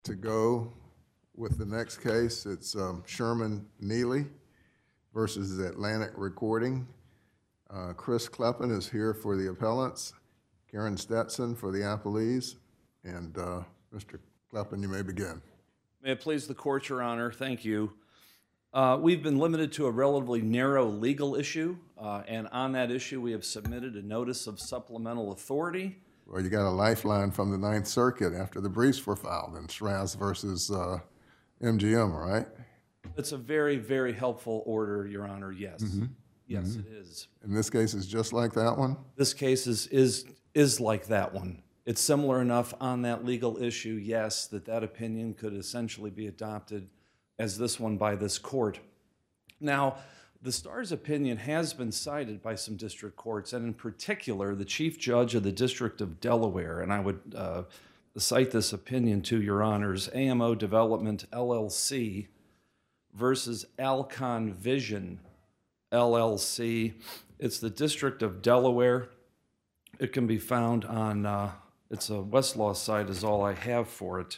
To go with the next case, it's Sherman Neely versus Atlantic Recording. Chris Kleppen is here for the appellants, Karen Stetson for the appellees, and Mr. Kleppen, you may begin. May it please the court, Your Honor, thank you. We've been limited to a relatively narrow legal issue, and on that issue we have submitted a notice of supplemental authority. Well, you got a lifeline from the Ninth Circuit after the briefs were filed in Schraz versus MGM, right? It's a very, very helpful order, Your Honor, yes. Yes, it is. And this case is just like that one? This case is like that one. It's similar enough on that legal issue, yes, that opinion could essentially be adopted as this one by this court. Now, the Star's opinion has been cited by some district courts, and in particular, the Chief Judge of the District of Delaware, and I would cite this opinion to Your Honors, AMO Development, LLC versus Alcon Vision, LLC. It's the District of Delaware. It can be found on, it's a Westlaw site is all I have for it.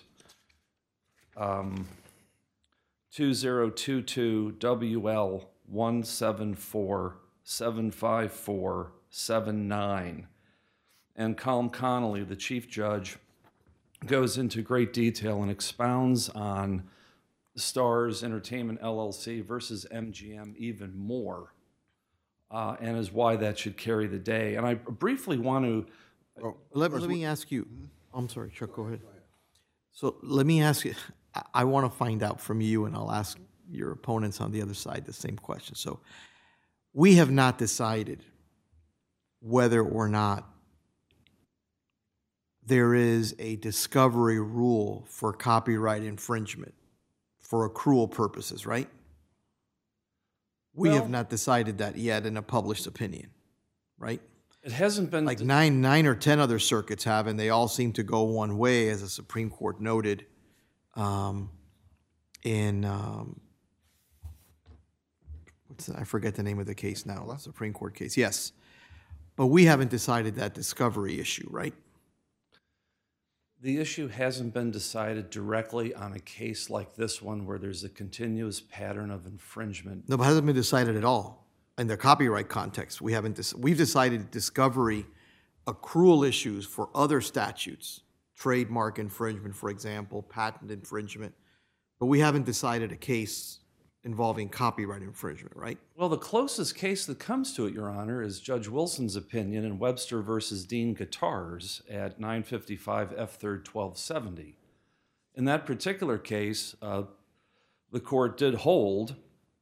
2022 WL 174-75479. And Colm Connolly, the Chief Judge, goes into great detail and expounds on Stars Entertainment LLC versus MGM even more, and is why that should carry the day. And I briefly want to... Let me ask you, I'm sorry, Chuck, go ahead. So let me ask you, I want to find out from you, and I'll ask your opponents on the other side the same question. So we have not decided whether or not there is a discovery rule for copyright infringement for accrual purposes, right? We have not decided that yet in a published opinion, right? It hasn't been... Like nine or 10 other circuits have, and they all seem to go one way, as the Supreme Court noted I forget the name of the case now, the Supreme Court case, yes. But we haven't decided that discovery issue, right? The issue hasn't been decided directly on a case like this one where there's a continuous pattern of infringement. No, but it hasn't been decided at all. In the copyright context, we've decided discovery accrual issues for other statutes, trademark infringement, for example, patent infringement, but we haven't decided a case involving copyright infringement, right? Well, the closest case that comes to it, Your Honor, is Judge Wilson's opinion in Webster versus Dean Guitars at 955 F. 3rd 1270. In that particular case, the court did hold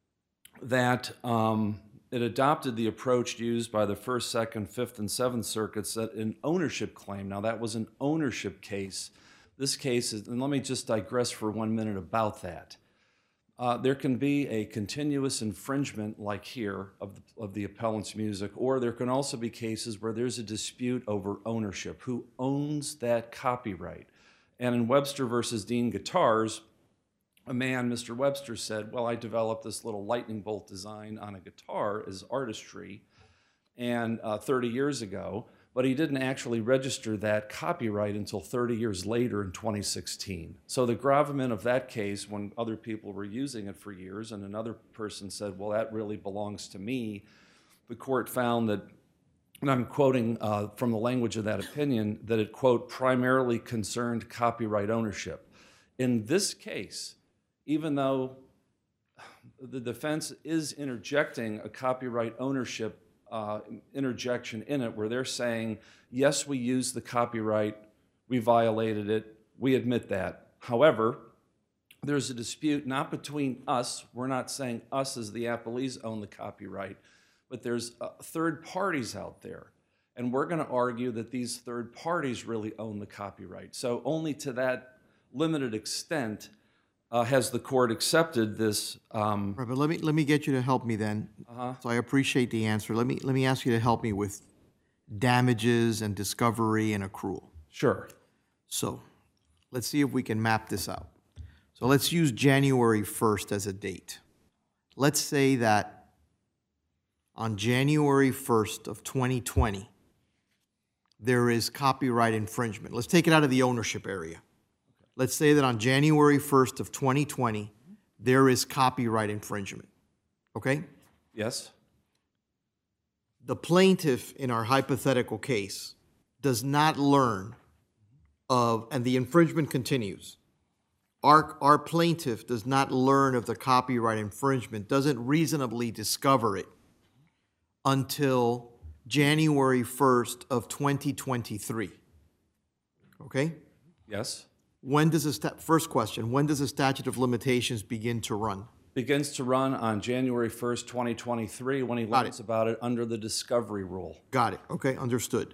that it adopted the approach used by the First, Second, Fifth, and Seventh Circuits that an ownership claim. Now, that was an ownership case. This case is, and let me just digress for 1 minute about that. There can be a continuous infringement, like here, of the appellant's music, or there can also be cases where there's a dispute over ownership. Who owns that copyright? And in Webster versus Dean Guitars, a man, Mr. Webster, said, well, I developed this little lightning bolt design on a guitar as artistry and 30 years ago, but he didn't actually register that copyright until 30 years later in 2016. So the gravamen of that case, when other people were using it for years and another person said, well, that really belongs to me, the court found that, and I'm quoting from the language of that opinion, that it, quote, primarily concerned copyright ownership. In this case, even though the defense is interjecting a copyright ownership interjection in it where they're saying, yes, we used the copyright, we violated it, we admit that. However, there's a dispute not between us, we're not saying us as the appellees own the copyright, but there's third parties out there. And we're going to argue that these third parties really own the copyright. So only to that limited extent has the court accepted this. Right, but let me get you to help me then. So I appreciate the answer. Let me ask you to help me with damages and discovery and accrual. Sure. So let's see if we can map this out. So let's use January 1st as a date. Let's say that on January 1st of 2020, there is copyright infringement. Let's take it out of the ownership area. Let's say that on January 1st of 2020, there is copyright infringement, okay? Yes? The plaintiff in our hypothetical case does not learn of, and the infringement continues. Our plaintiff does not learn of the copyright infringement, doesn't reasonably discover it until January 1st of 2023. Okay? Yes? When does first question, when does the statute of limitations begin to run? Begins to run on January 1st, 2023, when he Got learns about it under the discovery rule. Got it. Okay, understood.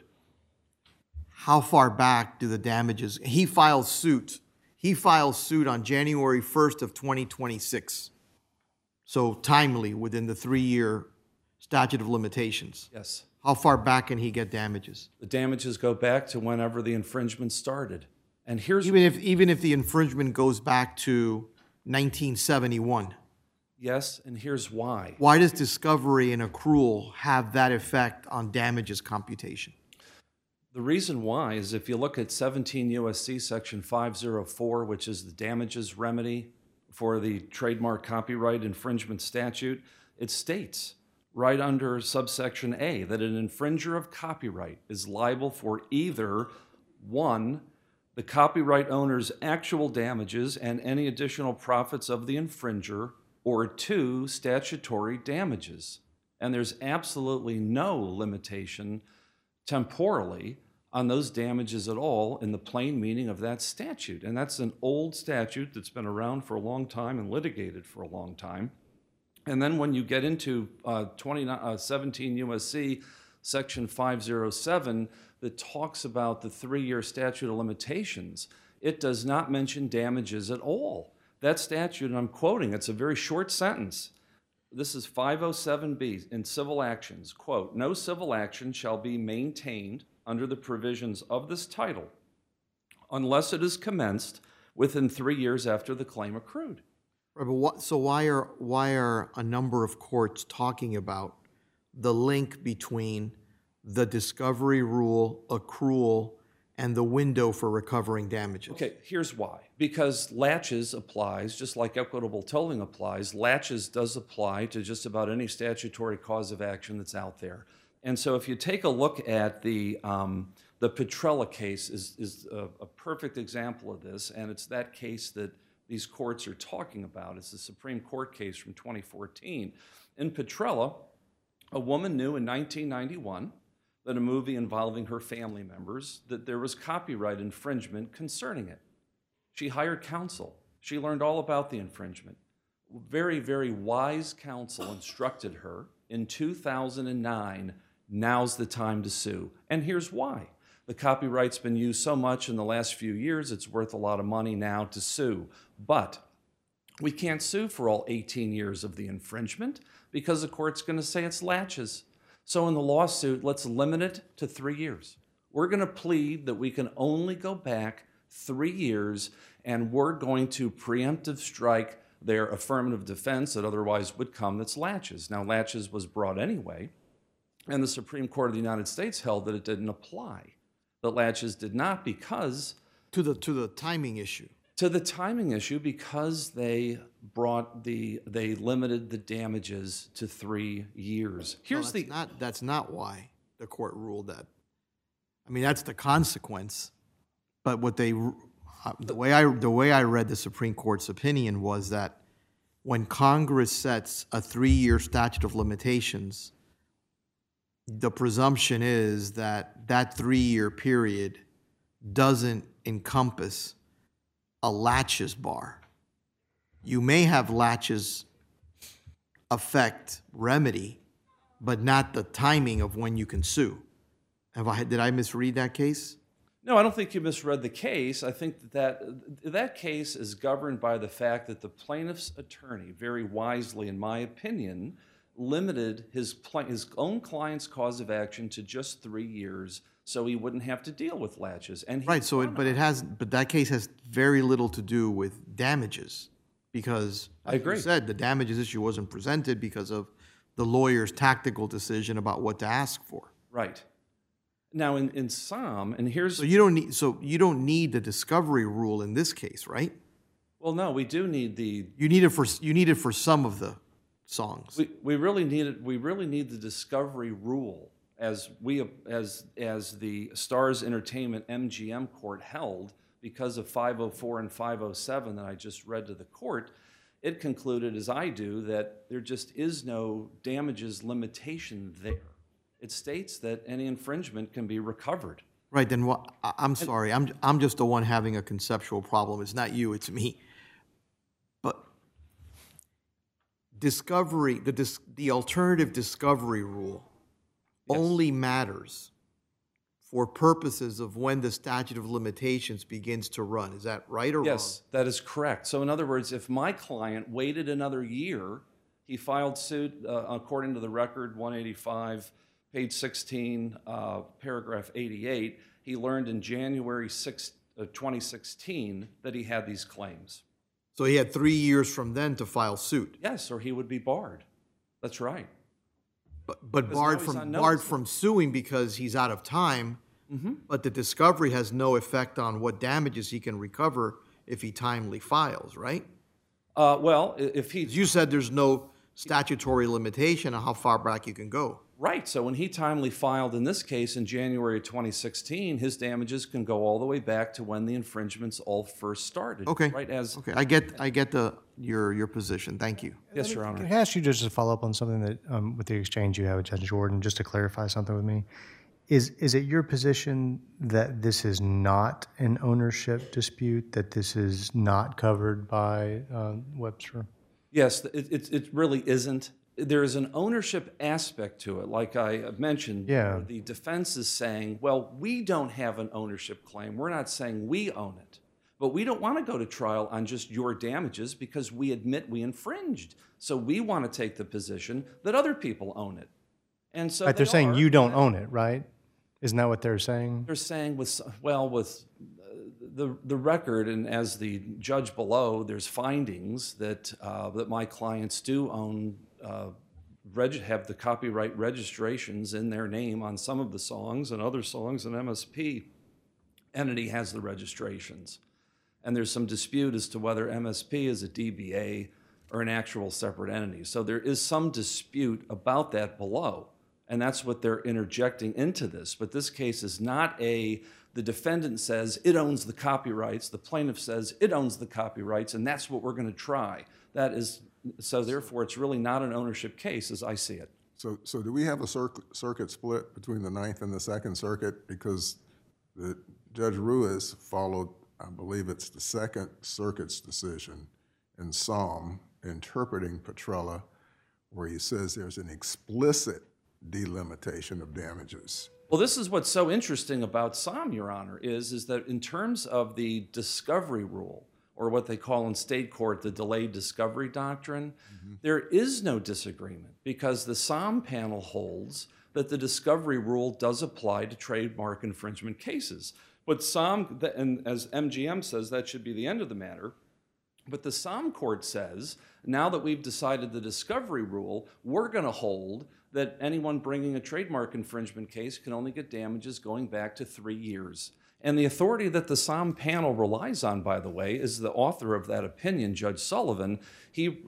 How far back do the damages? He files suit on January 1st of 2026. So timely within the 3-year statute of limitations. Yes. How far back can he get damages? The damages go back to whenever the infringement started. And here's Even if the infringement goes back to 1971. yes, and here's why. Why does discovery and accrual have that effect on damages computation? The reason why is if you look at 17 U.S.C. Section 504, which is the damages remedy for the trademark copyright infringement statute, it states right under subsection A that an infringer of copyright is liable for either, 1, the copyright owner's actual damages and any additional profits of the infringer, or 2, statutory damages. And there's absolutely no limitation temporally on those damages at all in the plain meaning of that statute. And that's an old statute that's been around for a long time and litigated for a long time. And then when you get into 17 U.S.C. Section 507 that talks about the 3-year statute of limitations, it does not mention damages at all. That statute, and I'm quoting, it's a very short sentence. This is 507B in civil actions. Quote, no civil action shall be maintained under the provisions of this title unless it is commenced within 3 years after the claim accrued. Right, but so why are a number of courts talking about the link between the discovery rule, accrual, and the window for recovering damages? Okay, here's why. Because laches applies, just like equitable tolling applies, laches does apply to just about any statutory cause of action that's out there. And so if you take a look at the Petrella case is a perfect example of this, and it's that case that these courts are talking about. It's the Supreme Court case from 2014. In Petrella, a woman knew in 1991 that a movie involving her family members, that there was copyright infringement concerning it. She hired counsel. She learned all about the infringement. Very, very wise counsel instructed her in 2009, now's the time to sue. And here's why. The copyright's been used so much in the last few years, it's worth a lot of money now to sue. But we can't sue for all 18 years of the infringement because the court's going to say it's laches. So in the lawsuit, let's limit it to 3 years. We're going to plead that we can only go back 3 years, and we're going to preemptive strike their affirmative defense that otherwise would come that's laches. Now, laches was brought anyway, and the Supreme Court of the United States held that it didn't apply. The laches did not because... To the timing issue. To the timing issue because they limited the damages to 3 years. That's not why the court ruled that. I mean, that's the consequence. But what the way I read the Supreme Court's opinion was that when Congress sets a 3-year statute of limitations, the presumption is that that 3-year period doesn't encompass a laches bar. You may have laches affect remedy, but not the timing of when you can sue. Did I misread that case? No, I don't think you misread the case. I think that case is governed by the fact that the plaintiff's attorney, very wisely in my opinion, limited his own client's cause of action to just 3 years so he wouldn't have to deal with laches. And right, but that case has very little to do with damages because, I agree. You said, the damages issue wasn't presented because of the lawyer's tactical decision about what to ask for. Right. Now, in Psalm, and here's... So you don't need the discovery rule in this case, right? Well, no, we do need the... You need it for some of the songs. We really need it. We really need the discovery rule as the Stars Entertainment MGM court held because of 504 and 507 that I just read to the court. It concluded, as I do, that there just is no damages limitation there. It states that any infringement can be recovered. Right, then what, I'm sorry, I'm just the one having a conceptual problem. It's not you, it's me. But discovery, the alternative discovery rule only matters for purposes of when the statute of limitations begins to run. Is that right or wrong? Yes, that is correct. So in other words, if my client waited another year, he filed suit according to the record 185, page 16, paragraph 88, he learned in January 2016 that he had these claims. So he had 3 years from then to file suit. Yes, or he would be barred. That's right. But barred from suing because he's out of time, but the discovery has no effect on what damages he can recover if he timely files, right? Well, if he... You said there's no statutory limitation on how far back you can go. Right, so when he timely filed in this case in January 2016, his damages can go all the way back to when the infringements all first started. Okay, right, okay, I get your position, thank you. Yes, Your Honor. Can I ask you just to follow up on something that, with the exchange you had with Judge Jordan, just to clarify something with me? Is it your position that this is not an ownership dispute, that this is not covered by Webster? Yes, it really isn't. There is an ownership aspect to it. Like I mentioned, Yeah. the defense is saying, well, we don't have an ownership claim. We're not saying we own it. But we don't want to go to trial on just your damages because we admit we infringed. So we want to take the position that other people own it. And so Right, they're saying you don't own it, right? Isn't that what they're saying? They're saying with the record, and as the judge below, there's findings that that my clients do own, have the copyright registrations in their name on some of the songs, and other songs an MSP entity has the registrations. And there's some dispute as to whether MSP is a DBA or an actual separate entity. So there is some dispute about that below. And that's what they're interjecting into this. But this case is not the defendant says it owns the copyrights, the plaintiff says it owns the copyrights, and that's what we're going to try. So therefore, it's really not an ownership case as I see it. So do we have a circuit split between the Ninth and the Second Circuit? Because Judge Ruiz followed, I believe it's the Second Circuit's decision in Psalm interpreting Petrella, where he says there's an explicit delimitation of damages. Well, this is what's so interesting about Psalm, Your Honor, is that in terms of the discovery rule, or what they call in state court the delayed discovery doctrine, there is no disagreement because the Psalm panel holds that the discovery rule does apply to trademark infringement cases. But Psalm, and as MGM says, that should be the end of the matter. But the Psalm court says, now that we've decided the discovery rule, we're going to hold that anyone bringing a trademark infringement case can only get damages going back to 3 years. And the authority that the Psalm panel relies on, by the way, is the author of that opinion, Judge Sullivan. He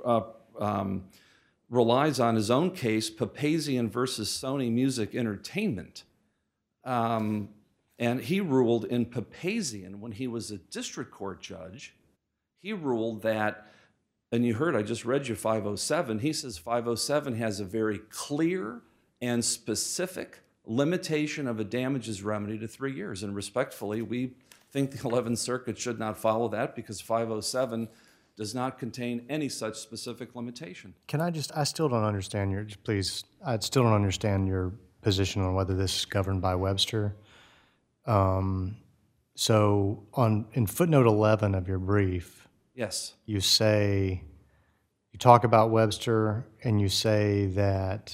relies on his own case, Papazian versus Sony Music Entertainment. And he ruled in Papazian, when he was a district court judge, he ruled that, and you heard, I just read you 507, he says 507 has a very clear and specific limitation of a damages remedy to 3 years. And respectfully, we think the 11th Circuit should not follow that because 507 does not contain any such specific limitation. Can I still don't understand I still don't understand your position on whether this is governed by Webster. So in footnote 11 of your brief, Yes. you talk about Webster and you say that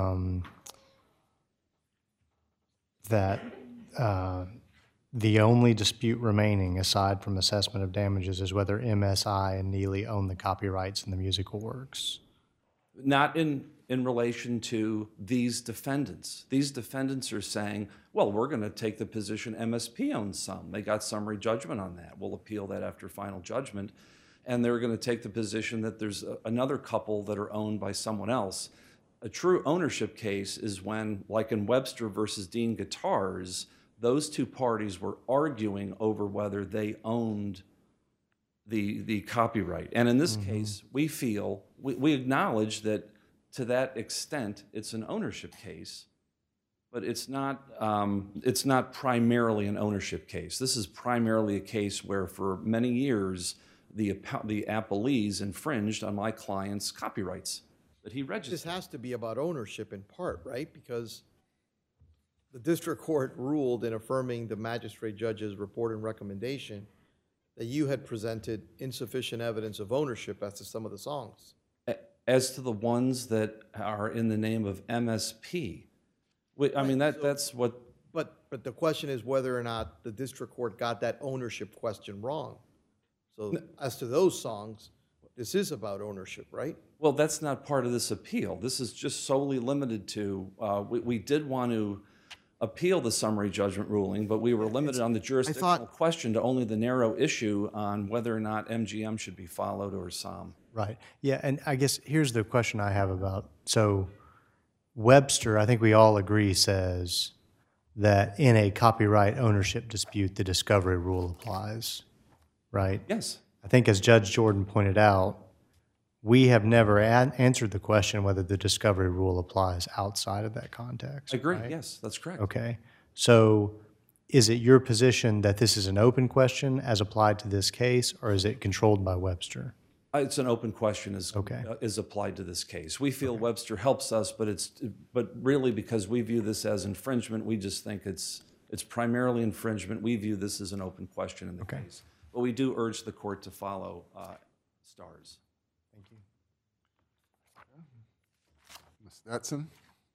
the only dispute remaining aside from assessment of damages is whether MSI and Neely own the copyrights in the musical works. Not in in relation to these defendants. These defendants are saying, well, we're going to take the position MSP owns some. They got summary judgment on that. We'll appeal that after final judgment. And they're going to take the position that there's another couple that are owned by someone else. A true ownership case is when, like in Webster versus Dean Guitars, those two parties were arguing over whether they owned the copyright. And in this case, we feel, we acknowledge that to that extent, it's an ownership case, but it's not primarily an ownership case. This is primarily a case where for many years, the appellees infringed on my client's copyrights that he registered. This has to be about ownership in part, right? Because the district court ruled in affirming the magistrate judge's report and recommendation that you had presented insufficient evidence of ownership as to some of the songs. As to the ones that are in the name of MSP. I mean, that's what... But the question is whether or not the district court got that ownership question wrong. So as to those songs, this is about ownership, right? Well, that's not part of this appeal. This is just solely limited to, we did want to appeal the summary judgment ruling, but we were limited on the jurisdictional question to only the narrow issue on whether or not MGM should be followed or SOM. Right. Yeah, and I guess here's the question I have about, so Webster, I think we all agree, says that in a copyright ownership dispute, the discovery rule applies, right? Yes. I think as Judge Jordan pointed out, we have never answered the question whether the discovery rule applies outside of that context. I agree, right? yes, that's correct. Okay. So is it your position that this is an open question as applied to this case, or is it controlled by Webster? It's an open question is applied to this case. We feel Webster helps us, but really because we view this as infringement, we just think it's primarily infringement. We view this as an open question in the case. But we do urge the court to follow STARS. Thank you. Ms. Stetson?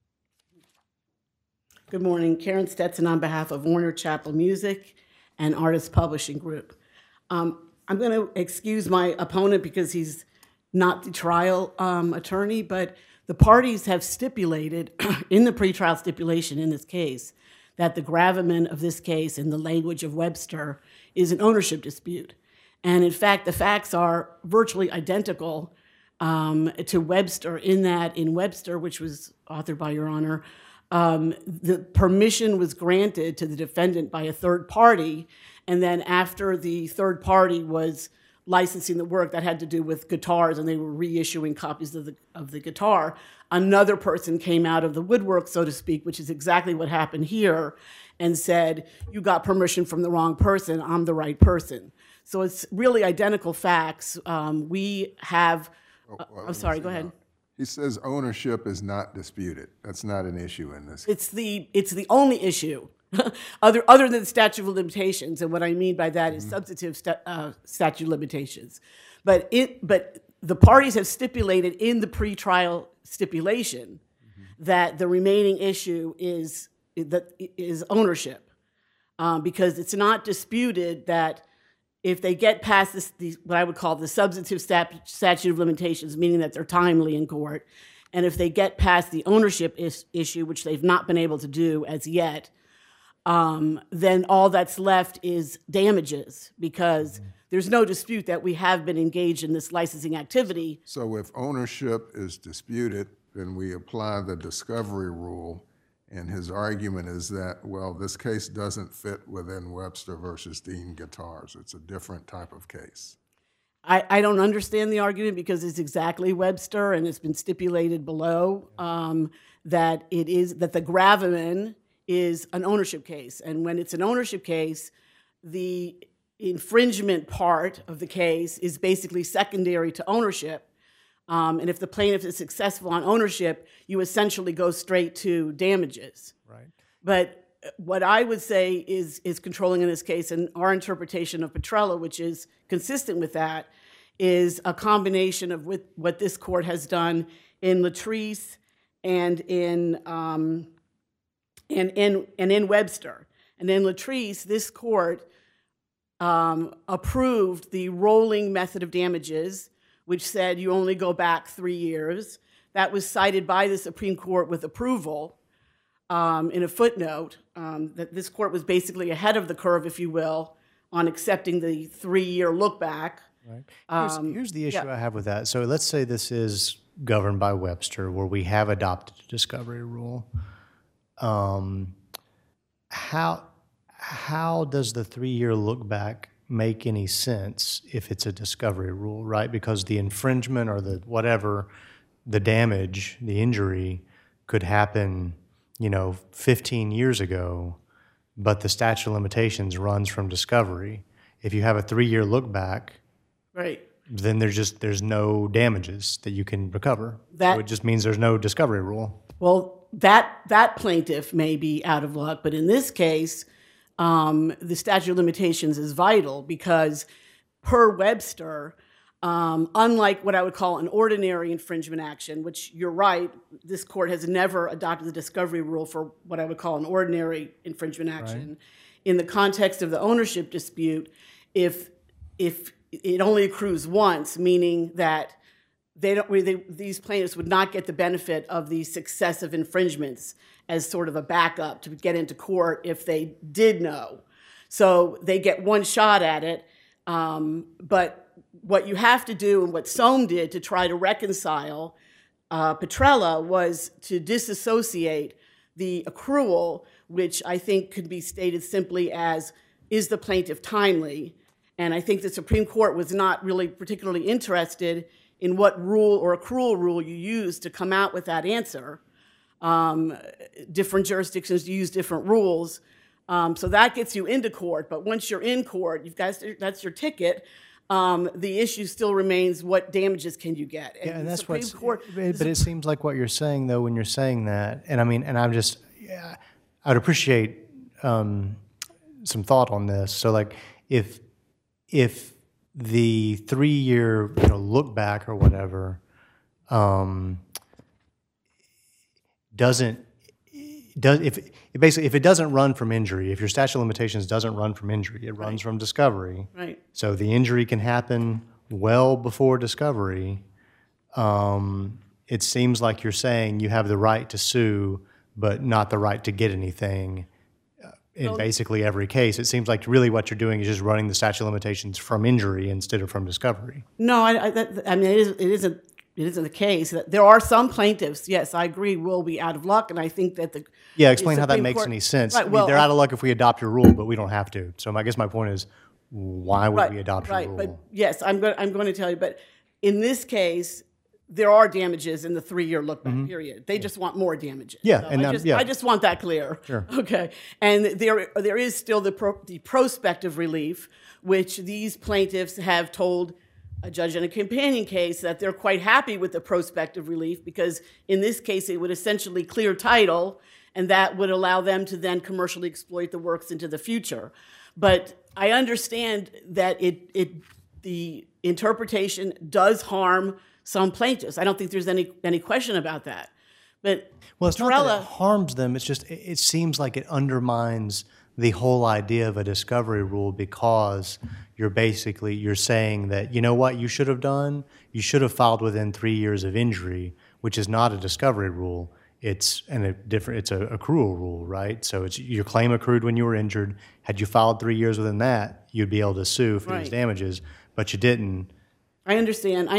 Good morning. Karen Stetson on behalf of Warner Chappell Music and Artist Publishing Group. I'm going to excuse my opponent because he's not the trial attorney, but the parties have stipulated in the pretrial stipulation in this case that the gravamen of this case in the language of Webster is an ownership dispute. And in fact, the facts are virtually identical to Webster in that in Webster, which was authored by Your Honor, the permission was granted to the defendant by a third party, and then after the third party was licensing the work that had to do with guitars and they were reissuing copies of the guitar, another person came out of the woodwork, so to speak, which is exactly what happened here, and said, you got permission from the wrong person, I'm the right person. So it's really identical facts. We have, I'm sorry, go ahead. He says ownership is not disputed. That's not an issue in this case. It's the only issue, other than statute of limitations, and what I mean by that is substantive statute of limitations. But the parties have stipulated in the pretrial stipulation that the remaining issue is ownership, because it's not disputed that if they get past what I would call the substantive statute of limitations, meaning that they're timely in court, and if they get past the ownership issue, which they've not been able to do as yet, then all that's left is damages, because there's no dispute that we have been engaged in this licensing activity. So if ownership is disputed, then we apply the discovery rule, and his argument is that, well, this case doesn't fit within Webster versus Dean Guitars. It's a different type of case. I don't understand the argument because it's exactly Webster, and it's been stipulated below that the gravamen is an ownership case. And when it's an ownership case, the infringement part of the case is basically secondary to ownership. And if the plaintiff is successful on ownership, you essentially go straight to damages. Right. But what I would say is controlling in this case, and our interpretation of Petrella, which is consistent with that, is a combination of what this court has done in Latrice and in Webster. And in Latrice, this court approved the rolling method of damages, which said you only go back 3 years. that was cited by the Supreme Court with approval in a footnote, that this court was basically ahead of the curve, if you will, on accepting the 3-year look back. Right. Here's the issue I have with that. So let's say this is governed by Webster, where we have adopted a discovery rule. How does the 3-year look back make any sense if it's a discovery rule, right? Because the infringement or the whatever, the damage, the injury could happen, 15 years ago, but the statute of limitations runs from discovery. If you have a 3-year look back, Right. then there's no damages that you can recover. That- So it just means there's no discovery rule. Well, that plaintiff may be out of luck, but in this case, the statute of limitations is vital because per Webster, unlike what I would call an ordinary infringement action, which you're right, this court has never adopted the discovery rule for what I would call an ordinary infringement action. Right. In the context of the ownership dispute, if it only accrues once, meaning that these plaintiffs would not get the benefit of these successive infringements as sort of a backup to get into court if they did know. So they get one shot at it, but what you have to do and what Sohm did to try to reconcile Petrella was to disassociate the accrual, which I think could be stated simply as, is the plaintiff timely? And I think the Supreme Court was not really particularly interested in what rule or accrual rule you use to come out with that answer. Different jurisdictions use different rules. So that gets you into court. But once you're in court, that's your ticket. The issue still remains, what damages can you get? And that's what's. But it seems like what you're saying, though, when you're saying that, and I'd appreciate some thought on this. So, like, if the 3-year look back or whatever if it doesn't run from injury, if your statute of limitations doesn't run from injury, it runs from discovery. Right. So the injury can happen well before discovery. It seems like you're saying you have the right to sue, but not the right to get anything. In basically every case, it seems like really what you're doing is just running the statute of limitations from injury instead of from discovery. No, it isn't the case. There are some plaintiffs, yes, I agree, will be out of luck, and I think that explain how that makes any sense. Right, well, they're out of luck if we adopt your rule, but we don't have to. So I guess my point is, why would we adopt your rule? But yes, I'm going to tell you. But in this case, there are damages in the 3-year look back period. They just want more damages. Yeah, so I just want that clear. Sure. Okay, and there is still the prospective relief, which these plaintiffs have told a judge in a companion case that they're quite happy with the prospective relief because in this case it would essentially clear title, and that would allow them to then commercially exploit the works into the future. But I understand that the interpretation does harm some plaintiffs. I don't think there's any question about that. But it's not that it harms them. It's just it seems like it undermines the whole idea of a discovery rule because you're saying that, you know what you should have done? You should have filed within 3 years of injury, which is not a discovery rule. It's an accrual rule, right? So it's your claim accrued when you were injured. Had you filed 3 years within that, you'd be able to sue for these damages, but you didn't. I understand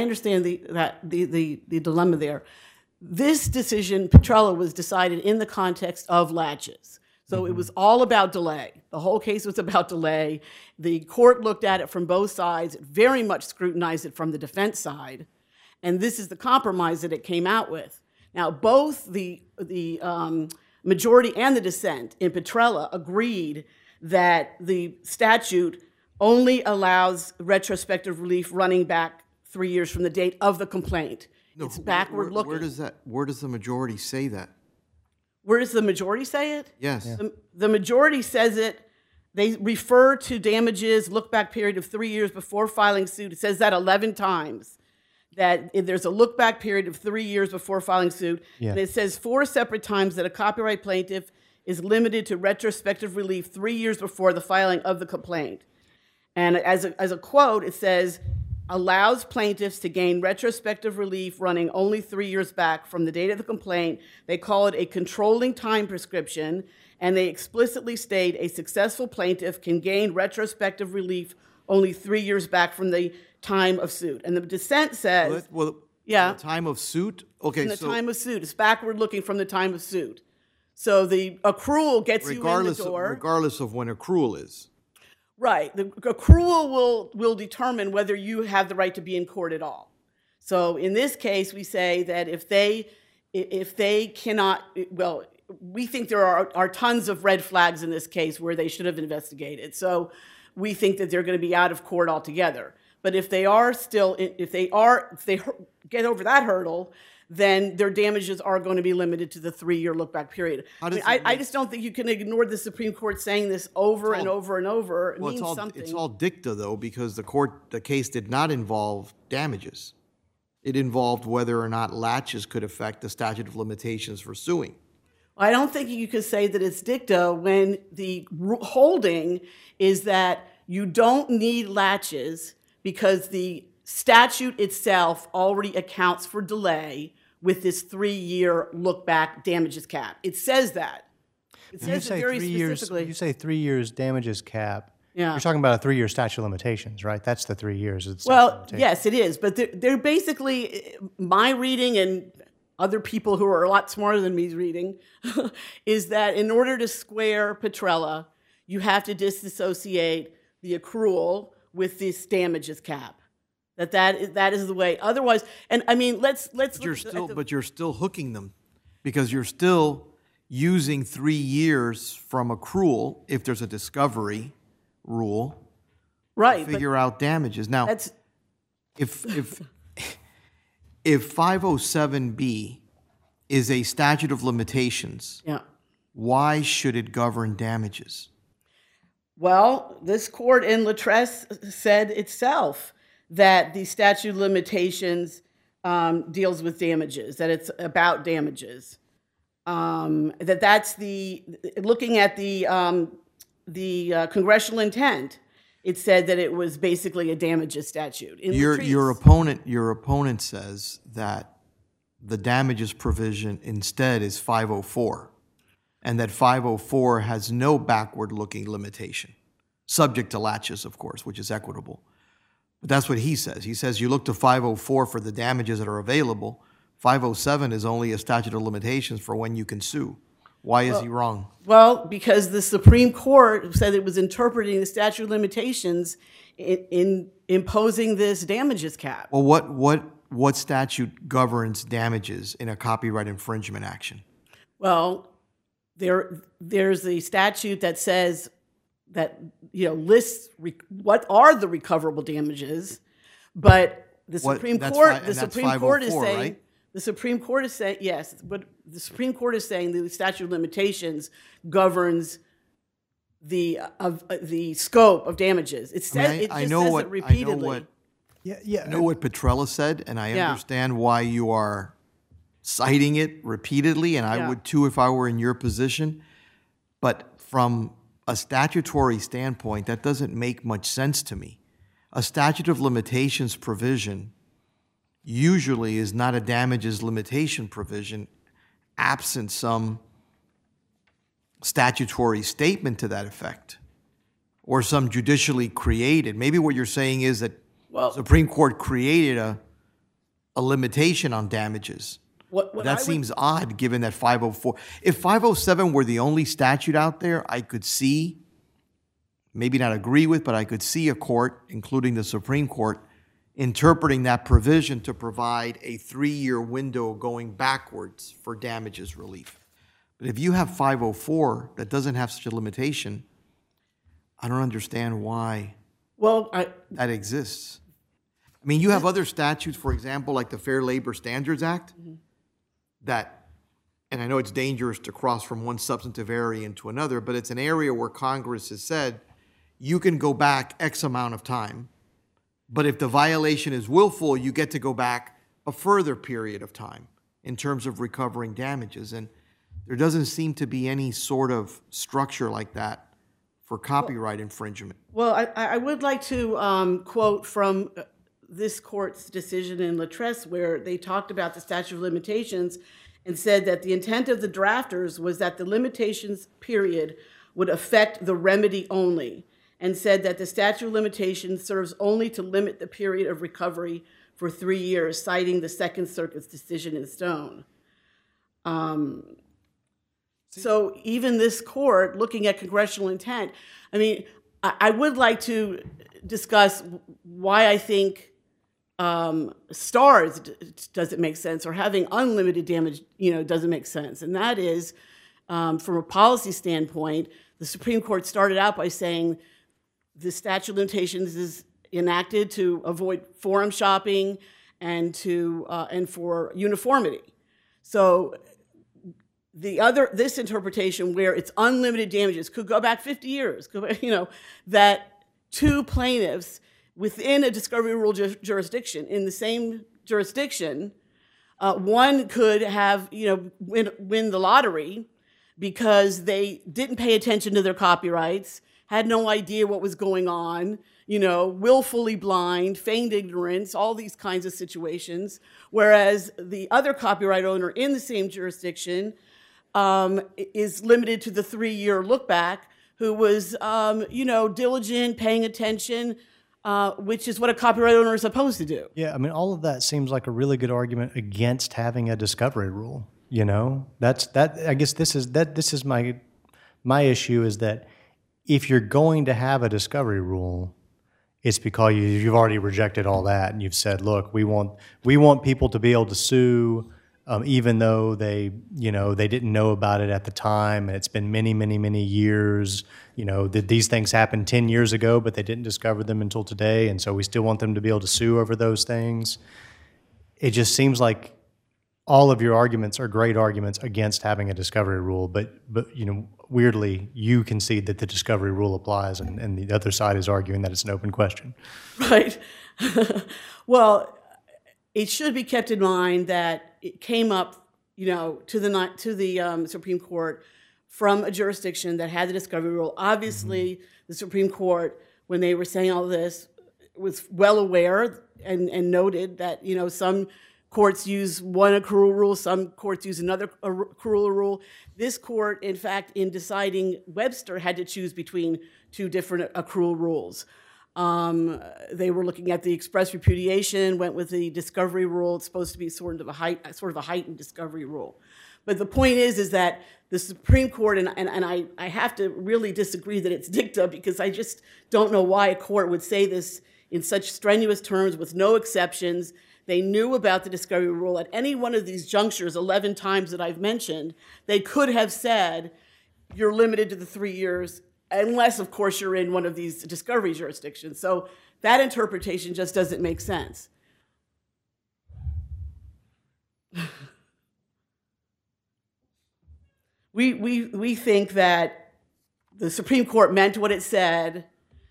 the dilemma there. This decision, Petrella, was decided in the context of latches. So it was all about delay. The whole case was about delay. The court looked at it from both sides, very much scrutinized it from the defense side, and this is the compromise that it came out with. Now, both the majority and the dissent in Petrella agreed that the statute only allows retrospective relief running back 3 years from the date of the complaint. No, it's backward looking. Where does the majority say that? Where does the majority say it? Yes. Yeah. The majority says it. They refer to damages, look back period of 3 years before filing suit. It says that 11 times. That if there's a look back period of 3 years before filing suit. Yeah. And it says 4 separate times that a copyright plaintiff is limited to retrospective relief 3 years before the filing of the complaint. And as a quote, it says, allows plaintiffs to gain retrospective relief running only 3 years back from the date of the complaint. They call it a controlling time prescription, and they explicitly state a successful plaintiff can gain retrospective relief only 3 years back from the time of suit. And the dissent says, Well, yeah. the time of suit? Okay, from the so time of suit. It's backward looking from the time of suit. So the accrual gets you in the regardless door. regardless of when accrual is. Right. The accrual will determine whether you have the right to be in court at all. So in this case, we say that if they cannot, well, we think there are tons of red flags in this case where they should have investigated. So we think that they're going to be out of court altogether. But if they get over that hurdle, then their damages are going to be limited to the 3-year look-back period. I just don't think you can ignore the Supreme Court saying this over and over and over. It means something. It's all dicta, though, because the case did not involve damages. It involved whether or not latches could affect the statute of limitations for suing. I don't think you could say that it's dicta when the holding is that you don't need latches because the statute itself already accounts for delay with this 3-year look-back damages cap. It says that. It says it very specifically. You say 3 years damages cap. Yeah. You're talking about a 3-year statute of limitations, right? That's the 3 years. Well, yes, it is. But they're basically, my reading and other people who are a lot smarter than me's reading, is that in order to square Petrella, you have to disassociate the accrual with this damages cap. That is the way. Otherwise, and I mean, let's. But you're still hooking them, because you're still using 3 years from accrual if there's a discovery rule, right? To figure out damages. Now, That's if 507B is a statute of limitations, yeah. why should it govern damages? Well, this court in Latresse said itself that the statute of limitations deals with damages, that it's about damages. That's looking at the congressional intent. It said that it was basically a damages statute. Your opponent says that the damages provision instead is 504, and that 504 has no backward-looking limitation, subject to latches, of course, which is equitable. But that's what he says. He says you look to 504 for the damages that are available. 507 is only a statute of limitations for when you can sue. Why is he wrong? Well, because the Supreme Court said it was interpreting the statute of limitations in imposing this damages cap. Well, what statute governs damages in a copyright infringement action? Well, there's a statute that says that lists what are the recoverable damages, but the Supreme Court is saying, right? The Supreme Court is saying yes, but the Supreme Court is saying that the statute of limitations governs the scope of damages. It says it repeatedly. I know what Petrella said, and I understand why you are citing it repeatedly, and I would too if I were in your position. But from a statutory standpoint, that doesn't make much sense to me. A statute of limitations provision usually is not a damages limitation provision, absent some statutory statement to that effect, or some judicially created. Maybe what you're saying is that the Supreme Court created a limitation on damages. That seems odd, given that 504. If 507 were the only statute out there, I could see, maybe not agree with, but I could see a court, including the Supreme Court, interpreting that provision to provide a 3-year window going backwards for damages relief. But if you have 504 that doesn't have such a limitation, I don't understand why that exists. I mean, you have other statutes, for example, like the Fair Labor Standards Act, that, and I know it's dangerous to cross from one substantive area into another, but it's an area where Congress has said you can go back X amount of time, but if the violation is willful, you get to go back a further period of time in terms of recovering damages. And there doesn't seem to be any sort of structure like that for copyright infringement. Well, I would like to quote from this court's decision in Latresse where they talked about the statute of limitations and said that the intent of the drafters was that the limitations period would affect the remedy only, and said that the statute of limitations serves only to limit the period of recovery for 3 years, citing the Second Circuit's decision in Stone. So even this court, looking at congressional intent, I mean, I would like to discuss why I think stars doesn't make sense, or having unlimited damage, doesn't make sense. And that is, from a policy standpoint, the Supreme Court started out by saying the statute of limitations is enacted to avoid forum shopping and for uniformity. So this interpretation where it's unlimited damages could go back 50 years, that two plaintiffs within a discovery rule jurisdiction, in the same jurisdiction, one could have, win the lottery because they didn't pay attention to their copyrights, had no idea what was going on, willfully blind, feigned ignorance, all these kinds of situations. Whereas the other copyright owner in the same jurisdiction is limited to the 3-year look back, who was, diligent, paying attention, which is what a copyright owner is supposed to do. Yeah, I mean, all of that seems like a really good argument against having a discovery rule. I guess this is my issue, is that if you're going to have a discovery rule, it's because you've already rejected all that and you've said, look, we want people to be able to sue, even though they didn't know about it at the time, and it's been many, many, many years. These things happened 10 years ago, but they didn't discover them until today, and so we still want them to be able to sue over those things. It just seems like all of your arguments are great arguments against having a discovery rule, but weirdly, you concede that the discovery rule applies, and the other side is arguing that it's an open question. Right. Well, it should be kept in mind that it came up, to the Supreme Court from a jurisdiction that had the discovery rule. Obviously, the Supreme Court, when they were saying all this, was well aware and noted that some courts use one accrual rule, some courts use another accrual rule. This court, in fact, in deciding Webster, had to choose between two different accrual rules. They were looking at the express repudiation, went with the discovery rule. It's supposed to be sort of a heightened discovery rule. But the point is that the Supreme Court, and I have to really disagree that it's dicta, because I just don't know why a court would say this in such strenuous terms with no exceptions. They knew about the discovery rule. At any one of these junctures, 11 times that I've mentioned, they could have said, you're limited to the 3 years, unless, of course, you're in one of these discovery jurisdictions. So that interpretation just doesn't make sense. We think that the Supreme Court meant what it said.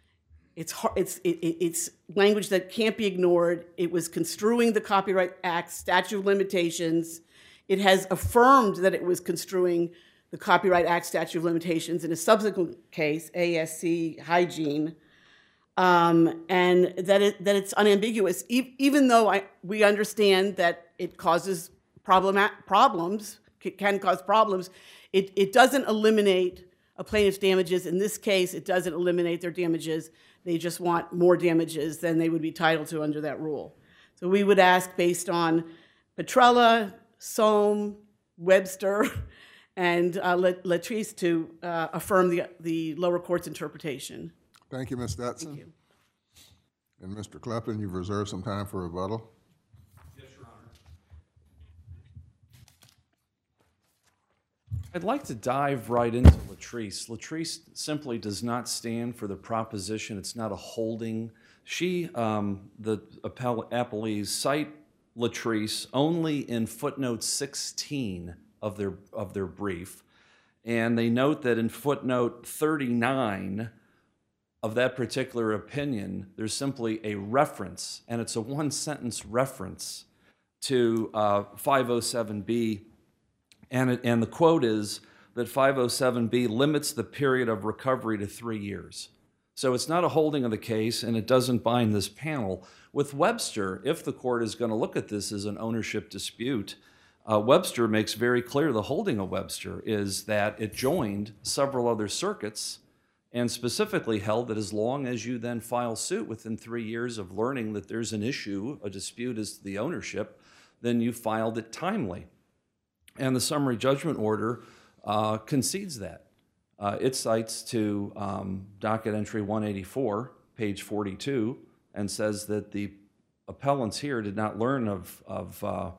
It's language that can't be ignored. It was construing the Copyright Act statute of limitations. It has affirmed that it was construing the Copyright Act statute of limitations in a subsequent case, ASC Hygiene, and that it's unambiguous, even though we understand that it causes problems, can cause problems. It doesn't eliminate a plaintiff's damages. In this case, it doesn't eliminate their damages. They just want more damages than they would be entitled to under that rule. So we would ask, based on Petrella, Sohm, Webster, and Latresse, to affirm the lower court's interpretation. Thank you, Ms. Stetson. Thank you. And Mr. Kleppen, you've reserved some time for rebuttal. Yes, Your Honor. I'd like to dive right into Latresse. Latresse simply does not stand for the proposition. It's not a holding. The appellees cite Latresse only in footnote 16 of their brief, and they note that in footnote 39 of that particular opinion, there's simply a reference, and it's a one-sentence reference to 507B, and the quote is that 507B limits the period of recovery to 3 years. So it's not a holding of the case, and it doesn't bind this panel. With Webster, if the court is going to look at this as an ownership dispute, Webster makes very clear the holding of Webster is that it joined several other circuits and specifically held that as long as you then file suit within 3 years of learning that there's an issue, a dispute as to the ownership, then you filed it timely. And the summary judgment order concedes that. It cites to docket entry 184, page 42, and says that the appellants here did not learn of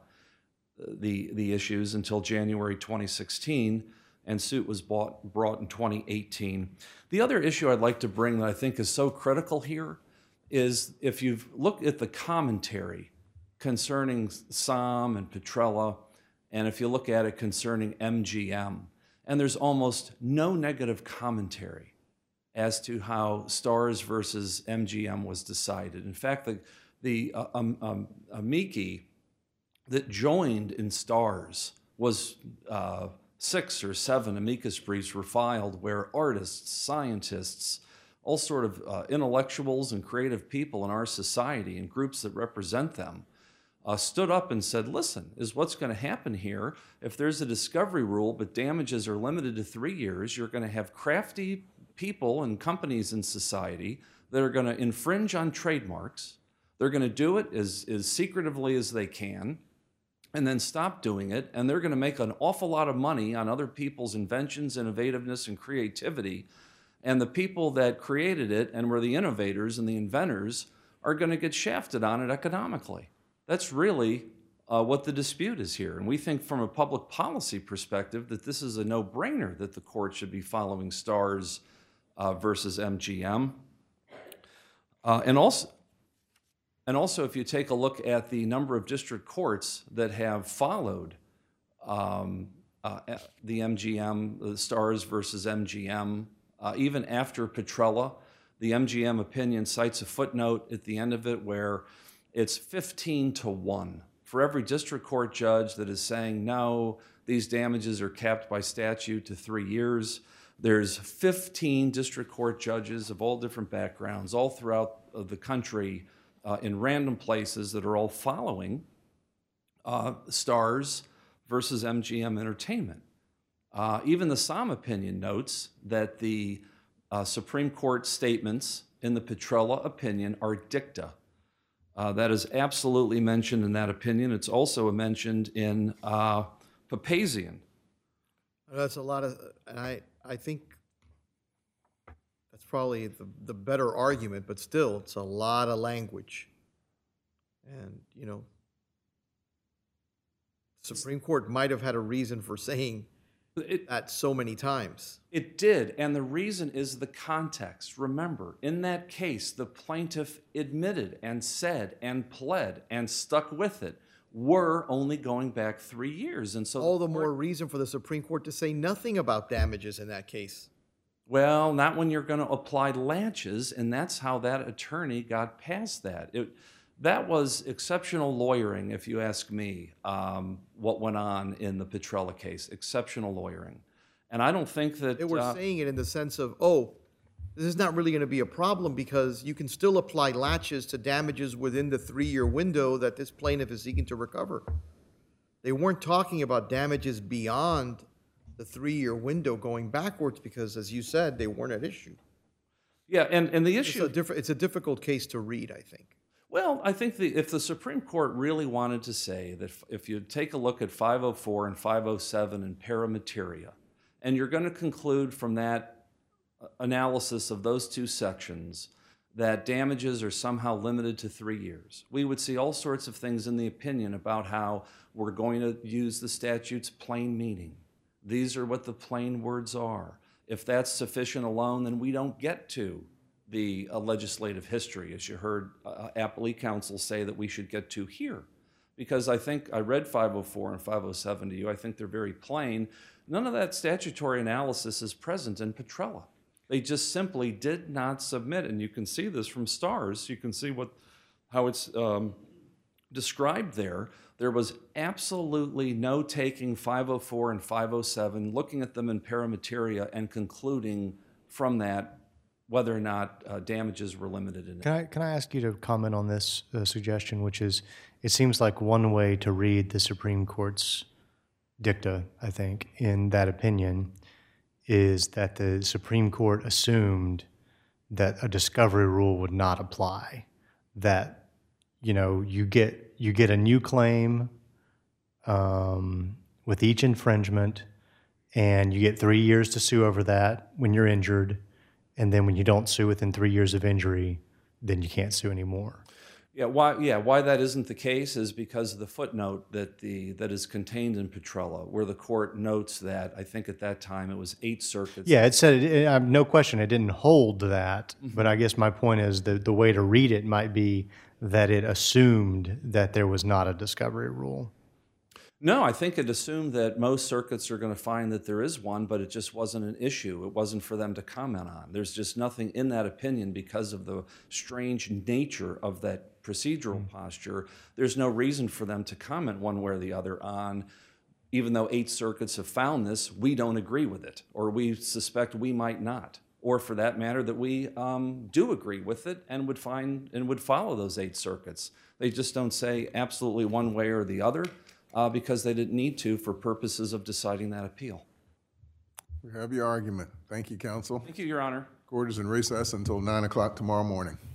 the issues until January 2016, and suit was brought in 2018. The other issue I'd like to bring that I think is so critical here is if you've looked at the commentary concerning Somm and Petrella, and if you look at it concerning MGM, and there's almost no negative commentary as to how Stars versus MGM was decided. In fact, the amici that joined in Stars was 6 or 7 amicus briefs were filed where artists, scientists, all sort of intellectuals and creative people in our society and groups that represent them stood up and said, listen, is what's going to happen here if there's a discovery rule but damages are limited to 3 years, you're going to have crafty people and companies in society that are going to infringe on trademarks. They're going to do it as secretively as they can and then stop doing it, and they're going to make an awful lot of money on other people's inventions, innovativeness, and creativity. And the people that created it and were the innovators and the inventors are going to get shafted on it economically. That's really what the dispute is here. And we think from a public policy perspective that this is a no-brainer that the court should be following Stars versus MGM. And also, if you take a look at the number of district courts that have followed the MGM, the Stars versus MGM, even after Petrella, the MGM opinion cites a footnote at the end of it where it's 15-1. For every district court judge that is saying, no, these damages are capped by statute to 3 years, there's 15 district court judges of all different backgrounds, all throughout the country, in random places that are all following Stars versus MGM Entertainment. Even the Somm opinion notes that the Supreme Court statements in the Petrella opinion are dicta. That is absolutely mentioned in that opinion. It's also mentioned in Papazian. That's a lot of, and I think that's probably the better argument, but still, it's a lot of language. And, you know, Supreme Court might have had a reason for saying that so many times. It did, and the reason is the context. Remember, in that case, the plaintiff admitted and said and pled and stuck with it. We're only going back 3 years, and so all the more reason for the Supreme Court to say nothing about damages in that case. Well, not when you're going to apply latches, and that's how that attorney got past that. That was exceptional lawyering, if you ask me, what went on in the Petrella case. Exceptional lawyering. And I don't think that... They were saying it in the sense of, oh, this is not really going to be a problem because you can still apply latches to damages within the 3-year window that this plaintiff is seeking to recover. They weren't talking about damages beyond the 3-year window going backwards because, as you said, they weren't at issue. Yeah, and the issue... It's a difficult case to read, I think. Well, I think if the Supreme Court really wanted to say that if you take a look at 504 and 507 and paramateria, and you're going to conclude from that analysis of those two sections that damages are somehow limited to 3 years, we would see all sorts of things in the opinion about how we're going to use the statute's plain meaning. These are what the plain words are. If that's sufficient alone, then we don't get to the legislative history, as you heard Appellee Counsel say that we should get to here. Because I think I read 504 and 507 to you. I think they're very plain. None of that statutory analysis is present in Petrella. They just simply did not submit, and you can see this from Stars. You can see how it's described there. There was absolutely no taking 504 and 507, looking at them in paramateria and concluding from that whether or not damages were limited in it. Can I ask you to comment on this suggestion, which is, it seems like one way to read the Supreme Court's dicta, I think, in that opinion, is that the Supreme Court assumed that a discovery rule would not apply. That, you know, you get a new claim with each infringement, and you get 3 years to sue over that when you're injured, and then when you don't sue within 3 years of injury, then you can't sue anymore. Why that isn't the case is because of the footnote that is contained in Petrella, where the court notes that, I think at that time it was 8 circuits. Yeah, it said, no question, it didn't hold that, but I guess my point is that the way to read it might be that it assumed that there was not a discovery rule. No, I think it assumed that most circuits are going to find that there is one, but it just wasn't an issue. It wasn't for them to comment on. There's just nothing in that opinion because of the strange nature of that procedural posture. There's no reason for them to comment one way or the other on, even though 8 circuits have found this, we don't agree with it, or we suspect we might not, or for that matter, that we do agree with it and would follow those 8 circuits. They just don't say absolutely one way or the other. Because they didn't need to for purposes of deciding that appeal. We have your argument. Thank you, counsel. Thank you, Your Honor. Court is in recess until 9 o'clock tomorrow morning.